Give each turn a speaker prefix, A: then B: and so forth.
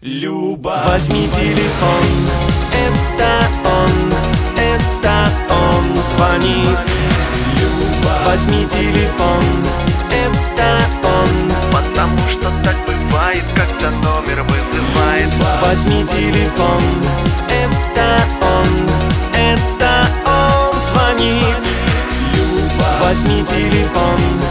A: Люба. Возьми телефон, это он звонит. Люба. Возьми телефон, это он,
B: потому что так бывает, когда номер вызывает.
A: Возьми телефон, это он звонит. Люба. Возьми телефон.